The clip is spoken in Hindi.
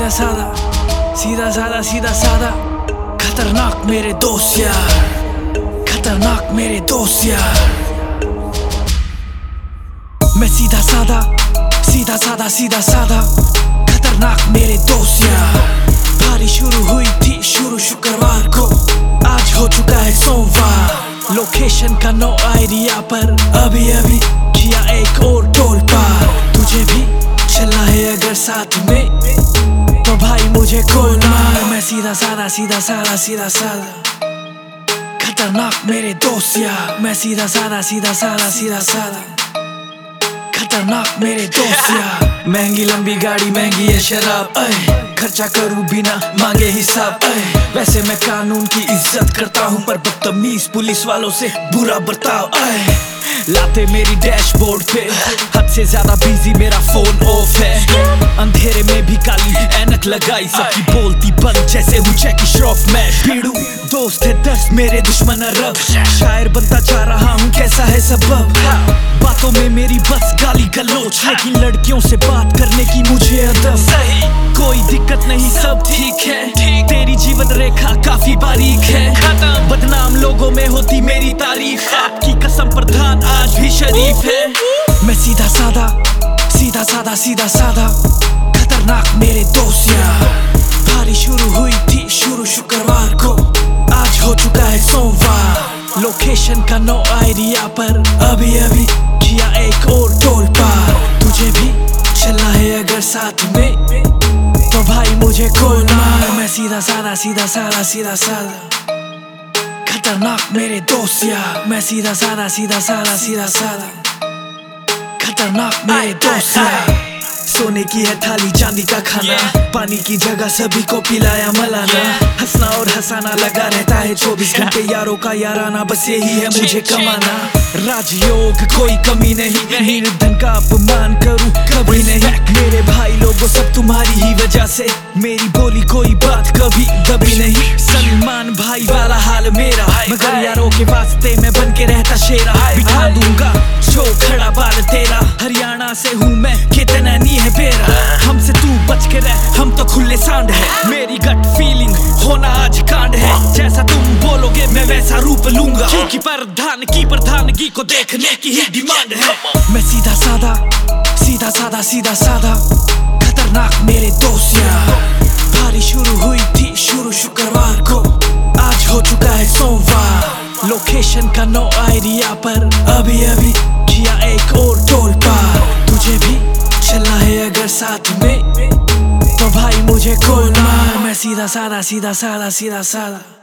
सादा, सीधा सादा सीधा सादा। खतरनाक मेरे दोस्त यार, खतरनाक मेरे दोस्त यार। मैं सीधा सादा, सीधा सादा सीधा सादा। खतरनाक मेरे दोस्त यार। पारी शुरू हुई थी शुक्रवार को, आज हो चुका है सोमवार। लोकेशन का नो आइडिया पर अभी अभी किया एक और टोल पार। तुझे भी चलना है अगर साथ में तो भाई मुझे कॉल मार। मैं सीधा सादा सीधा सादा सीधा सादा। खतरनाक मेरे दोस्त यार। मैं सीधा सादा सीधा सादा सीधा सादा। खतरनाक मेरे दोस्त यार। महंगी लंबी गाड़ी, महंगी है शराब, खर्चा करूं बिना मांगे हिसाब। वैसे मैं कानून की इज्जत करता हूं, पर बदतमीज पुलिस वालों से बुरा बर्ताव। लाते मेरी डैशबोर्ड पे, हद से ज्यादा बिजी मेरा फोन ऑफ है। अंधेरे में भी काली ऐनक लगाई, सबकी बोलती बंद जैसे हूँ जैकी श्रॉफ। मैं पीड़ू दोस्त है 10, मेरे दुश्मन रब। शायर बनता जा रहा हूँ, कैसा है सबब। बातों में मेरी बस गाली गलोच, लेकिन लड़कियों से बात करने की मुझे अदब। कोई दिक्कत नहीं, सब ठीक है। तेरी जीवन रेखा काफी बारीक है। बदनाम लोगों में होती मेरी तारीफ, आपकी कसम प्रधान आज भी शरीफ है। मैं सीधा सादा, सीधा सादा सीधा सादा। खतरनाक मेरे दोस्त यार। पारी शुरू हुई थी शुक्रवार को, आज हो चुका है सोमवार। लोकेशन का नो आइडिया पर अभी अभी किया एक और टोल पार। तुझे भी चलना है अगर साथ में तो भाई मुझे कॉल मार। मैं सीधा सादा सीधा सादा सीधा सादा। खतरनाक मेरे दोस्त यार। मैं सीधा सादा सीधा सादा सीधा सादा। खतरनाक मेरे दोस्त यार। सोने की है थाली, चांदी का खाना, पानी की जगह सभी को पिलाया मलाना। हंसना और हंसाना लगा रहता है 24 घंटे, यारों का याराना बस यही है मुझे कमाना। राजयोग कोई कमी नहीं, निर्धन का अपमान करूं कभी नहीं। मेरे भाई लोगों सब तुम्हारी ही वजह से, मेरी बोली कोई बात कभी दबी नहीं। सलमान भाई वाला हाल मेरा, मगर यारों के वास्ते मैं बन के रहता शेरा। बिठा दूंगा जो खड़ा बाल तेरा, हरियाणा से हूँ मैं, कितना नहीं है बेरा। हमसे तू बच के रह, हम तो खुले सांड है। मेरी गट फीलिंग होना आज कांड है, जैसा तुम बोलोगे मैं वैसा रूप लूंगा। क्योंकि प्रधान की प्रधानगी को देखने की ही डिमांड है। मैं सीधा सादा, सीधा सादा सीधा सादा। खतरनाक मेरे दोस्त यार। पारी शुरू हुई थी शुक्रवार को, आज हो चुका है सोमवार। लोकेशन का नो आइडिया पर अभी अभी किया एक और टोल पार। तुझे भी चलना है अगर साथ में तो भाई मुझे कॉल मार। मैं सीधा सादा सीधा सादा सीधा सादा।